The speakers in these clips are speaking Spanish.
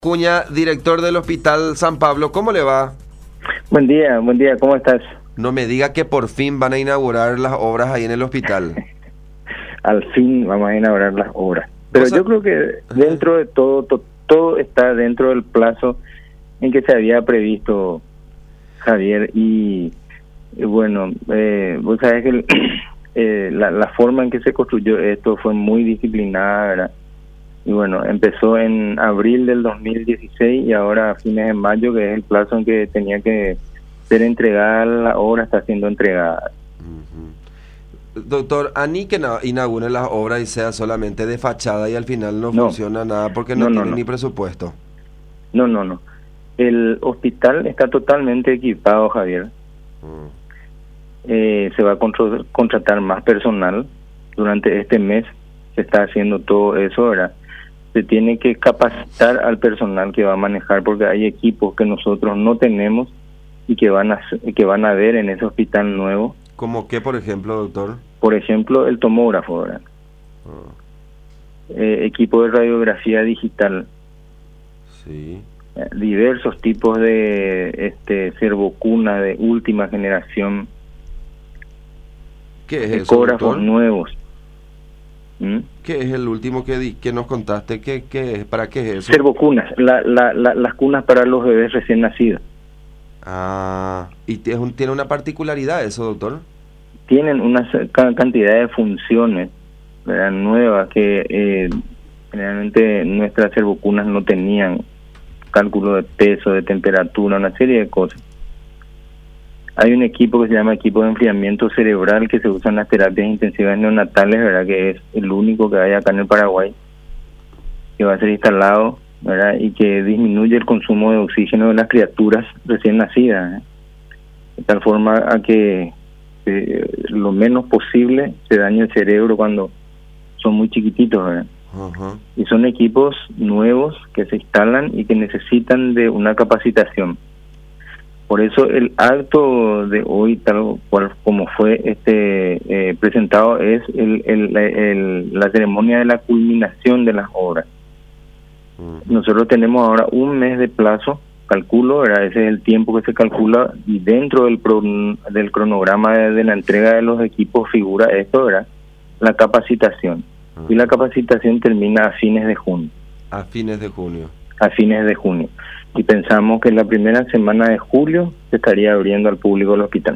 Cuña, director del Hospital San Pablo, ¿cómo le va? Buen día, ¿cómo estás? No me diga que por fin van a inaugurar las obras ahí en el hospital. Al fin vamos a inaugurar las obras. Pero yo creo que dentro de todo está dentro del plazo en que se había previsto, Javier. Y bueno, vos sabés que la forma en que se construyó esto fue muy disciplinada, ¿verdad? Y bueno, empezó en abril del 2016 y ahora a fines de mayo, que es el plazo en que tenía que ser entregada la obra, está siendo entregada. Doctor, a ni que inauguren las obras y sea solamente de fachada y al final no funciona nada porque no tiene ni presupuesto. No. El hospital está totalmente equipado, Javier. Se va a contratar más personal durante este mes. Se está haciendo todo eso, ¿verdad? Se tiene que capacitar al personal que va a manejar, porque hay equipos que nosotros no tenemos y que van a ver en ese hospital nuevo. ¿Cómo qué, por ejemplo, doctor? Por ejemplo, el tomógrafo, ¿verdad? Equipo de radiografía digital. Sí. Diversos tipos de servocuna de última generación. ¿Qué es eso, ecógrafos nuevos. ¿Qué es el último que nos contaste? ¿Qué es? ¿Para qué es eso? Servocunas, las cunas para los bebés recién nacidos. ¿Y tiene una particularidad eso, doctor? Tienen una cantidad de funciones, ¿verdad?, nuevas que generalmente nuestras servocunas no tenían. Cálculo de peso, de temperatura, una serie de cosas. Hay un equipo que se llama equipo de enfriamiento cerebral que se usa en las terapias intensivas neonatales, ¿verdad?, que es el único que hay acá en el Paraguay, que va a ser instalado, ¿verdad?, y que disminuye el consumo de oxígeno de las criaturas recién nacidas, ¿eh? De tal forma a que lo menos posible se dañe el cerebro cuando son muy chiquititos, ¿verdad? Y son equipos nuevos que se instalan y que necesitan de una capacitación. Por eso el acto de hoy, tal cual como fue presentado, es la ceremonia de la culminación de las obras. Nosotros tenemos ahora un mes de plazo, calculo, ¿verdad? Ese es el tiempo que se calcula, y dentro del cronograma de la entrega de los equipos figura esto, ¿verdad?, la capacitación. Y la capacitación termina a fines de junio. A fines de junio. Y pensamos que en la primera semana de julio se estaría abriendo al público el hospital.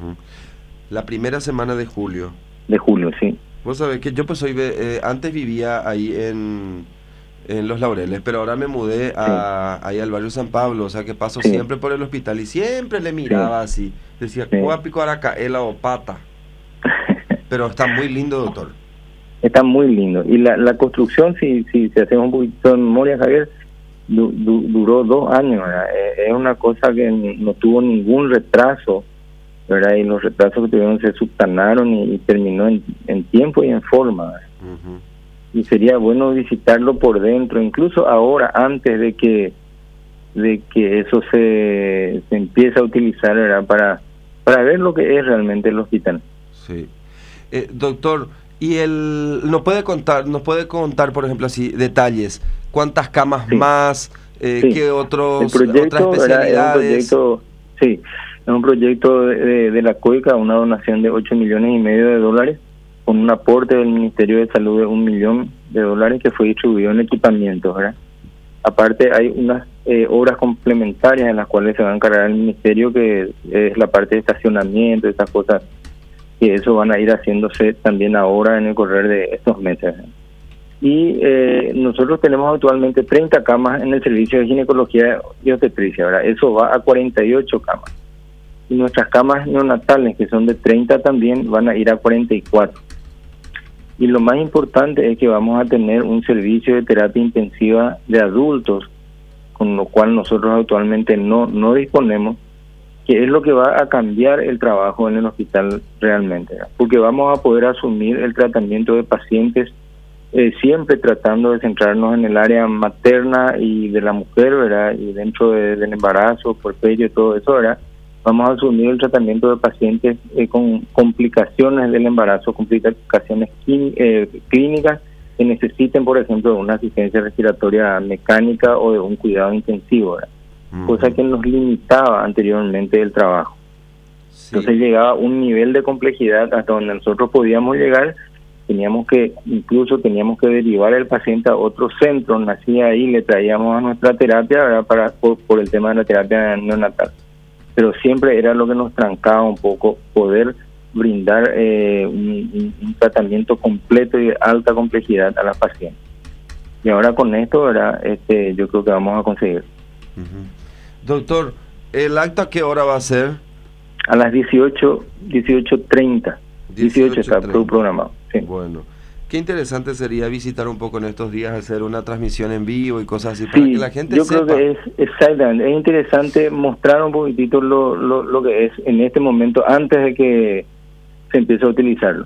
La primera semana de julio. De julio, sí. Vos sabés que yo pues antes vivía ahí en Los Laureles, pero ahora me mudé ahí al barrio San Pablo, o sea que paso siempre por el hospital y siempre le miraba así. Decía, Cuapico Aracaela o Pata. Pero está muy lindo, doctor. Está muy lindo. Y la construcción, si hacemos un poquito de memoria, Javier, duró 2 años, ¿verdad? Es una cosa que no tuvo ningún retraso, ¿verdad? Y los retrasos que tuvieron se subsanaron y terminó en tiempo y en forma, ¿verdad? Y sería bueno visitarlo por dentro, incluso ahora, antes de que eso se empiece a utilizar, ¿verdad?, para ver lo que es realmente el hospital. Sí. Doctor, y nos puede contar, por ejemplo, así detalles, cuántas camas más, qué otras especialidades. Es un proyecto de la COICA, una donación de $8,5 millones, con un aporte del Ministerio de Salud de $1 millón que fue distribuido en equipamientos, ¿verdad? Aparte hay unas obras complementarias en las cuales se va a encargar el Ministerio, que es la parte de estacionamiento, esas cosas, que eso van a ir haciéndose también ahora en el correr de estos meses. Y nosotros tenemos actualmente 30 camas en el servicio de ginecología y obstetricia, ¿verdad? Eso va a 48 camas. Y nuestras camas neonatales, que son de 30 también, van a ir a 44. Y lo más importante es que vamos a tener un servicio de terapia intensiva de adultos, con lo cual nosotros actualmente no disponemos, que es lo que va a cambiar el trabajo en el hospital realmente, ¿verdad? Porque vamos a poder asumir el tratamiento de pacientes, siempre tratando de centrarnos en el área materna y de la mujer, ¿verdad? Y dentro del embarazo, puerperio y todo eso, ¿verdad? Vamos a asumir el tratamiento de pacientes con complicaciones del embarazo, complicaciones clínicas que necesiten, por ejemplo, una asistencia respiratoria mecánica o de un cuidado intensivo, ¿verdad? Cosa que nos limitaba anteriormente el trabajo. Sí. Entonces llegaba a un nivel de complejidad hasta donde nosotros podíamos llegar, teníamos que derivar el paciente a otro centro, nacía ahí, le traíamos a nuestra terapia, ¿verdad? Por el tema de la terapia neonatal. Pero siempre era lo que nos trancaba un poco poder brindar un tratamiento completo y de alta complejidad a la paciente. Y ahora con esto, ¿verdad? Yo creo que vamos a conseguir. Doctor, ¿el acto a qué hora va a ser? A las 18:30. 18 está programado. Sí. Bueno, qué interesante sería visitar un poco en estos días, hacer una transmisión en vivo y cosas así, para que la gente yo sepa. Creo que es exactamente, es interesante mostrar un poquitito lo que es en este momento antes de que se empiece a utilizarlo.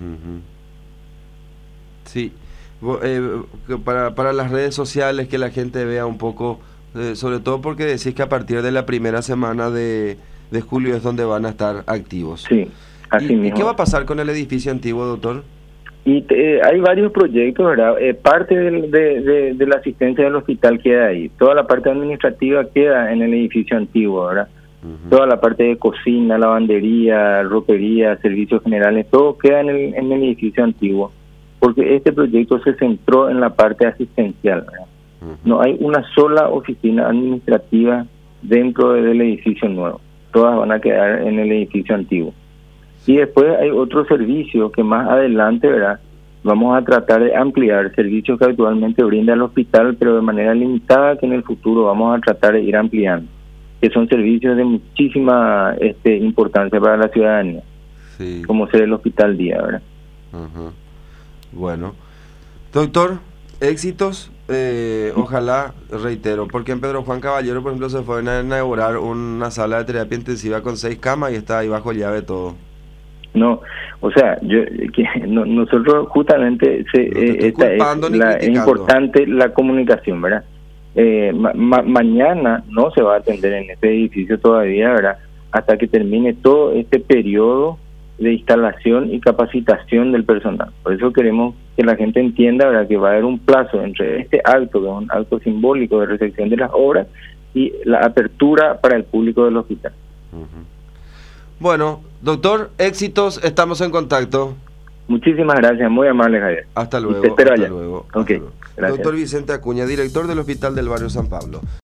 Sí, para las redes sociales, que la gente vea un poco, sobre todo porque decís que a partir de la primera semana de julio es donde van a estar activos. Sí, así mismo. ¿Y qué va a pasar con el edificio antiguo, doctor? Y hay varios proyectos, ¿verdad? Parte de la asistencia del hospital queda ahí. Toda la parte administrativa queda en el edificio antiguo, ¿verdad? Toda la parte de cocina, lavandería, ropería, servicios generales, todo queda en el edificio antiguo. Porque este proyecto se centró en la parte asistencial, ¿verdad? No hay una sola oficina administrativa dentro del edificio nuevo. Todas van a quedar en el edificio antiguo. Y después hay otros servicios que más adelante, ¿verdad? Vamos a tratar de ampliar servicios que actualmente brinda el hospital, pero de manera limitada, que en el futuro vamos a tratar de ir ampliando, que son servicios de muchísima importancia para la ciudadanía, sí, como ser el hospital día, ¿verdad? Bueno, doctor, éxitos, ojalá, reitero, porque en Pedro Juan Caballero, por ejemplo, se fue a inaugurar una sala de terapia intensiva con 6 camas y está ahí bajo llave todo. No, o sea, nosotros justamente es importante la comunicación, ¿verdad? Mañana no se va a atender en este edificio todavía, ¿verdad? Hasta que termine todo este periodo de instalación y capacitación del personal. Por eso queremos que la gente entienda, ¿verdad?, que va a haber un plazo entre este acto, que es un acto simbólico de recepción de las obras, y la apertura para el público del hospital. Bueno, doctor, éxitos, estamos en contacto. Muchísimas gracias, muy amable, Javier. Hasta luego. Y te espero hasta allá. Luego. Okay, hasta luego. Doctor Vicente Acuña, director del Hospital del Barrio San Pablo.